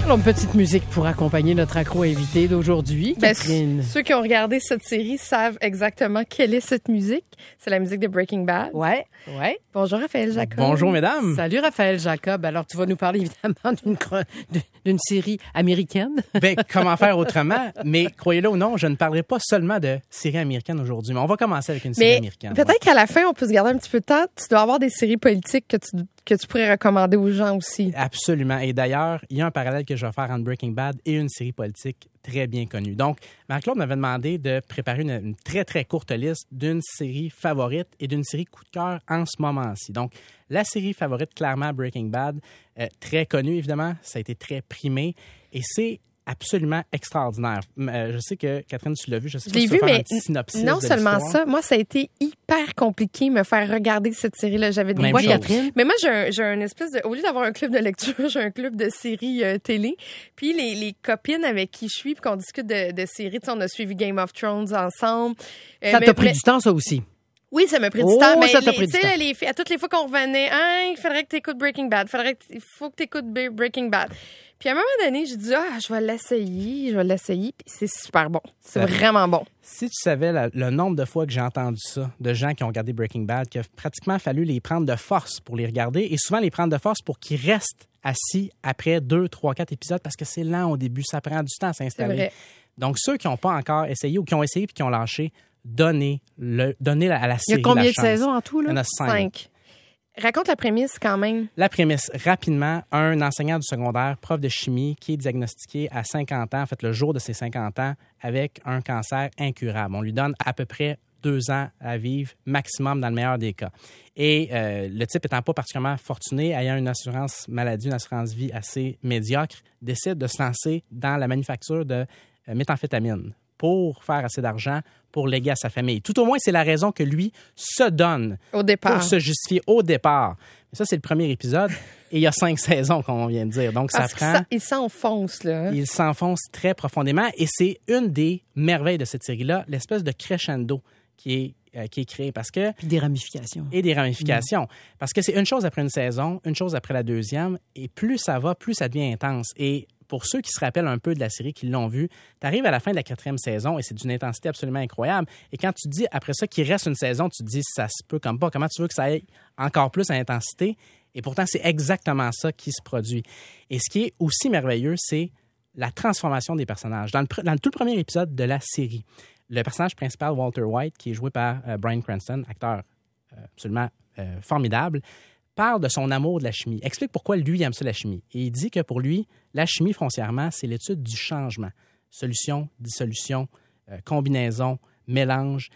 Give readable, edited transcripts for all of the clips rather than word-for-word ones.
Alors, une petite musique pour accompagner notre accro-invité d'aujourd'hui, Catherine. Ceux qui ont regardé cette série savent exactement quelle est cette musique. C'est la musique de Breaking Bad. Ouais. Bonjour, Raphaël Jacob. Bonjour, mesdames. Salut, Raphaël Jacob. Alors, tu vas nous parler évidemment d'une série américaine. Ben, comment faire autrement? Mais croyez-le ou non, je ne parlerai pas seulement de série américaine aujourd'hui, mais on va commencer avec une série américaine. Peut-être qu'à la fin, on peut se garder un petit peu de temps. Tu dois avoir des séries politiques que tu pourrais recommander aux gens aussi. Absolument. Et d'ailleurs, il y a un parallèle que je vais faire entre Breaking Bad et une série politique très bien connue. Donc, Marc-Claude m'avait demandé de préparer une très, très courte liste d'une série favorite et d'une série coup de cœur en ce moment-ci. Donc, la série favorite, clairement, Breaking Bad, très connue, évidemment. Ça a été très primé et c'est absolument extraordinaire. Je sais que, Catherine, tu l'as vu. Je sais que tu vas faire un petit synopsis non de seulement l'histoire. ça, moi, ça a été hyper compliqué me faire regarder cette série-là. J'avais des Même chose. Catherine? Mais moi, j'ai un espèce de... Au lieu d'avoir un club de lecture, j'ai un club de séries télé. Puis les copines avec qui je suis, puis qu'on discute de séries, tu sais, on a suivi Game of Thrones ensemble. Ça t'a pris du temps, ça aussi. Oui, ça m'a pris du temps. Mais ça t'a pris du temps. les filles, à toutes les fois qu'on revenait, il faudrait que tu écoutes Breaking Bad. Il faut que tu écoutes Breaking Bad. Puis à un moment donné, j'ai dit, je vais l'essayer. Puis c'est super bon. C'est vraiment bon. Si tu savais le nombre de fois que j'ai entendu ça, de gens qui ont regardé Breaking Bad, qu'il a pratiquement fallu les prendre de force pour les regarder et souvent les prendre de force pour qu'ils restent assis après 2, 3, 4 épisodes parce que c'est lent au début, ça prend du temps à s'installer. C'est vrai. Donc, ceux qui n'ont pas encore essayé ou qui ont essayé puis qui ont lâché, donnez à la série. Il y a combien la de chance. saisons en tout, là? Il y en a 5. Raconte la prémisse quand même. La prémisse, rapidement, un enseignant du secondaire, prof de chimie, qui est diagnostiqué à 50 ans, en fait, le jour de ses 50 ans, avec un cancer incurable. On lui donne à peu près 2 ans à vivre, maximum dans le meilleur des cas. Et le type étant pas particulièrement fortuné, ayant une assurance maladie, une assurance vie assez médiocre, décide de se lancer dans la manufacture de méthamphétamine pour faire assez d'argent pour léguer à sa famille. Tout au moins, c'est la raison que lui se donne Au départ. pour se justifier au départ. Mais ça, c'est le premier épisode et il y a 5 saisons, comme on vient de dire. Donc, ça prend... Il s'enfonce, là. Il s'enfonce très profondément et c'est une des merveilles de cette série-là, l'espèce de crescendo qui est créé parce que... Puis des ramifications. Et des ramifications. Parce que c'est une chose après une saison, une chose après la deuxième, et plus ça va, plus ça devient intense. Et pour ceux qui se rappellent un peu de la série, qui l'ont vue, tu arrives à la fin de la 4e saison et c'est d'une intensité absolument incroyable. Et quand tu dis, après ça, qu'il reste une saison, tu te dis, ça se peut comme pas. Comment tu veux que ça aille encore plus à intensité? Et pourtant, c'est exactement ça qui se produit. Et ce qui est aussi merveilleux, c'est la transformation des personnages. Dans tout le premier épisode de la série, le personnage principal, Walter White, qui est joué par Bryan Cranston, acteur absolument formidable, parle de son amour de la chimie, explique pourquoi lui aime ça la chimie. Et il dit que pour lui, la chimie foncièrement, c'est l'étude du changement. Solution, dissolution, combinaison, mélange.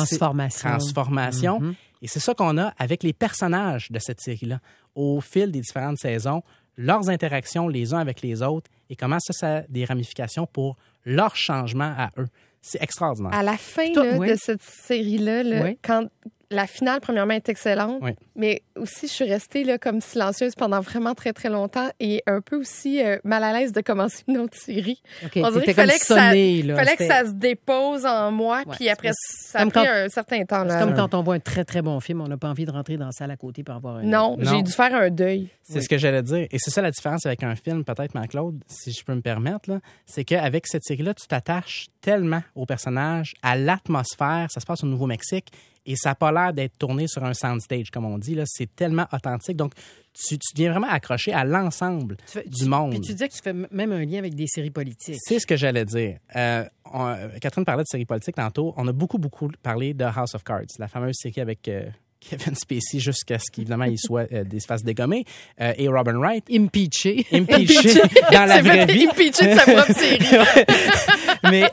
Transformation. Mm-hmm. Et c'est ça qu'on a avec les personnages de cette série-là. Au fil des différentes saisons, leurs interactions les uns avec les autres et comment ça a des ramifications pour leur changement à eux. C'est extraordinaire. À la fin oui. de cette série-là, Oui. quand la finale, premièrement, est excellente, Oui. mais aussi, je suis restée là, comme silencieuse pendant vraiment très, très longtemps et un peu aussi mal à l'aise de commencer une autre série. OK, On dirait t'étais qu'il fallait, comme sonné, là. fallait que C'était- ça se dépose en moi, Ouais, puis après, ça a comme pris quand- un certain temps. C'est Là. comme quand on voit un très, très bon film, on n'a pas envie de rentrer dans la salle à côté pour avoir un... Non, Non. j'ai dû faire un deuil. C'est ce que j'allais dire. Et c'est ça la différence avec un film, peut-être, Marc-Claude, si je peux me permettre, là, c'est qu'avec cette série-là, tu t'attaches tellement aux personnages, à l'atmosphère. Ça se passe au Nouveau-Mexique et ça n'a pas l'air d'être tourné sur un soundstage, comme on dit. Là. C'est tellement authentique. Donc, tu deviens vraiment accroché à l'ensemble du monde. Puis tu disais que tu fais même un lien avec des séries politiques. C'est ce que j'allais dire. Catherine parlait de séries politiques tantôt. On a beaucoup parlé de House of Cards, la fameuse série avec Kevin Spacey jusqu'à ce qu'évidemment il se fasse dégommer, et Robin Wright. Impeaché. Impeaché dans la vraie vie. Impeaché de sa propre série. Mais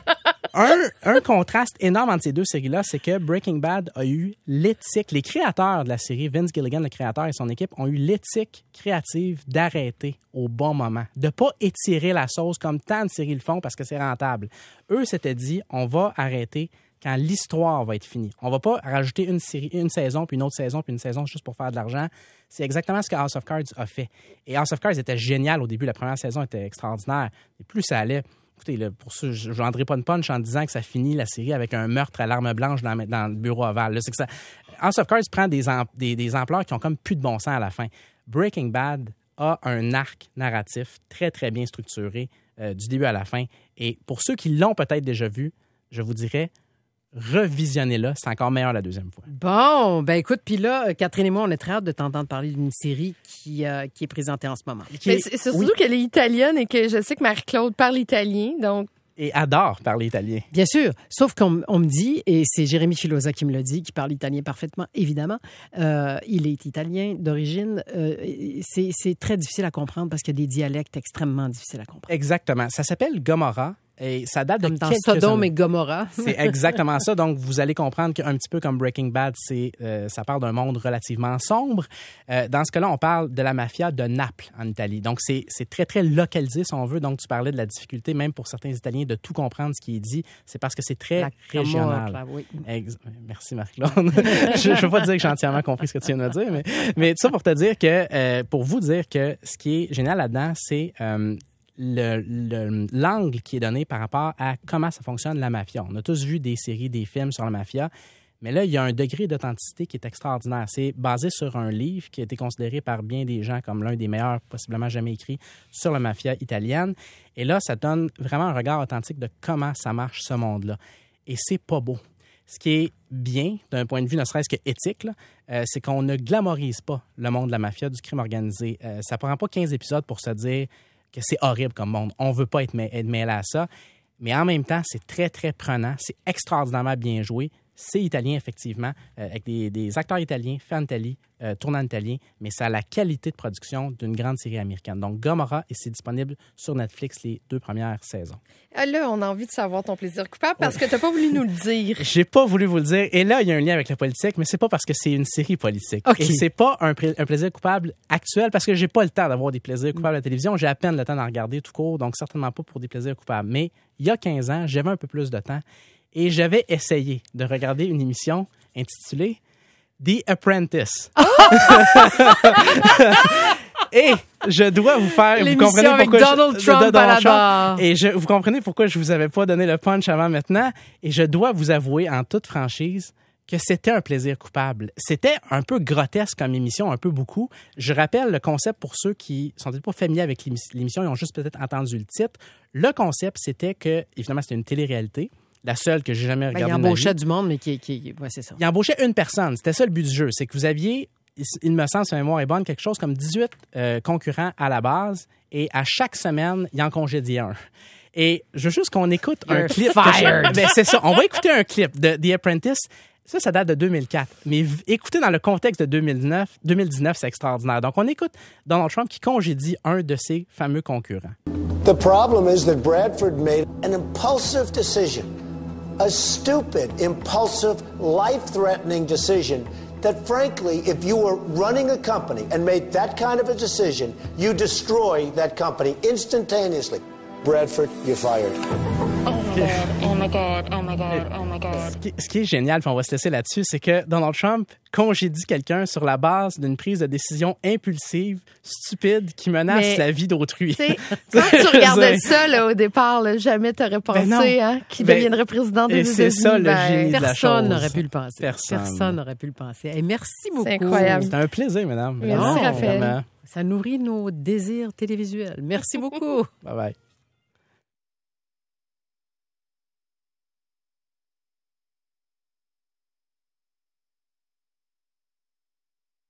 un contraste énorme entre ces deux séries-là, c'est que Breaking Bad a eu l'éthique. Les créateurs de la série, Vince Gilligan, le créateur, et son équipe, ont eu l'éthique créative d'arrêter au bon moment, de pas étirer la sauce comme tant de séries le font parce que c'est rentable. Eux s'étaient dit, on va arrêter quand l'histoire va être finie. On va pas rajouter une saison, puis une autre saison, puis une saison juste pour faire de l'argent. C'est exactement ce que House of Cards a fait. Et House of Cards était génial au début. La première saison était extraordinaire. Et plus ça allait... Écoutez, là, pour ça, je ne vendrai pas une punch en disant que ça finit la série avec un meurtre à l'arme blanche dans le bureau ovale. Là, c'est que ça... House of Cards prend des ampleurs qui ont comme plus de bon sens à la fin. Breaking Bad a un arc narratif très, très bien structuré du début à la fin. Et pour ceux qui l'ont peut-être déjà vu, je vous dirais, revisionnez-la. C'est encore meilleur la deuxième fois. Bon, ben écoute, puis là, Catherine et moi, on est très hâte de t'entendre parler d'une série qui est présentée en ce moment. Mais c'est surtout qu'elle est italienne et que je sais que Marie-Claude parle italien, donc... Et adore parler italien. Bien sûr, sauf qu'on me dit, et c'est Jérémy Filosa qui me l'a dit, qui parle italien parfaitement, évidemment, il est italien d'origine, c'est très difficile à comprendre parce qu'il y a des dialectes extrêmement difficiles à comprendre. Exactement. Ça s'appelle Gomorrah. Et ça date comme de dans quelques Sodome années. et Gomorrah. C'est exactement ça. Donc, vous allez comprendre qu'un petit peu comme Breaking Bad, ça parle d'un monde relativement sombre. Dans ce cas-là, on parle de la mafia de Naples, en Italie. Donc, c'est très, très localisé, si on veut. Donc, tu parlais de la difficulté, même pour certains Italiens, de tout comprendre ce qui est dit. C'est parce que c'est très régional. Là, oui. Merci, Marie-Claude. Je ne veux pas dire que j'ai entièrement compris ce que tu viens de me dire, mais tout ça pour te dire que, pour vous dire que ce qui est génial là-dedans, c'est... l'angle qui est donné par rapport à comment ça fonctionne la mafia. On a tous vu des séries, des films sur la mafia, mais là, il y a un degré d'authenticité qui est extraordinaire. C'est basé sur un livre qui a été considéré par bien des gens comme l'un des meilleurs possiblement jamais écrits sur la mafia italienne. Et là, ça donne vraiment un regard authentique de comment ça marche ce monde-là. Et c'est pas beau. Ce qui est bien, d'un point de vue ne serait-ce que éthique, c'est qu'on ne glamorise pas le monde de la mafia, du crime organisé. Ça prend pas 15 épisodes pour se dire que c'est horrible comme monde. On veut pas être mêlé à ça. Mais en même temps, c'est très, très prenant. C'est extraordinairement bien joué. C'est italien, effectivement, avec des acteurs italiens, fait en Italie, tournant en italien, mais ça a la qualité de production d'une grande série américaine. Donc, Gomorrah, et c'est disponible sur Netflix les 2 premières saisons. Là, on a envie de savoir ton plaisir coupable parce que tu n'as pas voulu nous le dire. J'ai pas voulu vous le dire. Et là, il y a un lien avec la politique, mais c'est pas parce que c'est une série politique. Okay. Et c'est pas un plaisir coupable actuel parce que j'ai pas le temps d'avoir des plaisirs coupables à la télévision. J'ai à peine le temps d'en regarder tout court, donc certainement pas pour des plaisirs coupables. Mais il y a 15 ans, j'avais un peu plus de temps et j'avais essayé de regarder une émission intitulée The Apprentice. Et je dois vous faire... L'émission vous comprenez avec pourquoi Donald Trump à la barre. Et vous comprenez pourquoi je vous avais pas donné le punch avant maintenant. Et je dois vous avouer en toute franchise que c'était un plaisir coupable. C'était un peu grotesque comme émission, un peu beaucoup. Je rappelle le concept pour ceux qui sont peut-être pas familiers avec l'émission, ils ont juste peut-être entendu le titre. Le concept, c'était que, évidemment, c'était une télé-réalité. La seule que j'ai jamais regardée. Il embauchait du monde, mais ouais, c'est ça. Il embauchait une personne. C'était ça le but du jeu. C'est que vous aviez, il me semble, si ma mémoire est bonne, quelque chose comme 18 concurrents à la base. Et à chaque semaine, il en congédiait un. Et je veux juste qu'on écoute un clip. Ben, c'est ça. On va écouter un clip de The Apprentice. Ça date de 2004. Mais écoutez dans le contexte de 2019, c'est extraordinaire. Donc, on écoute Donald Trump qui congédie un de ses fameux concurrents. The problem is that Bradford made an impulsive decision. A stupid, impulsive, life-threatening decision that, frankly, if you were running a company and made that kind of a decision, you destroy that company instantaneously. Bradford, you're fired. Oh my God, oh my God, oh my God. Ce qui est génial, puis on va se laisser là-dessus, c'est que Donald Trump congédie quelqu'un sur la base d'une prise de décision impulsive, stupide, qui menace la vie d'autrui. Quand tu regardais ça là, au départ, là, jamais t'aurais pensé qu'il deviendrait président des États-Unis. C'est ça le génie de la chose. Personne n'aurait pu le penser. Personne n'aurait pu le penser. Hey, merci beaucoup. C'est incroyable. C'était un plaisir, mesdames. Merci, Raphaël. Ça nourrit nos désirs télévisuels. Merci beaucoup. Bye bye.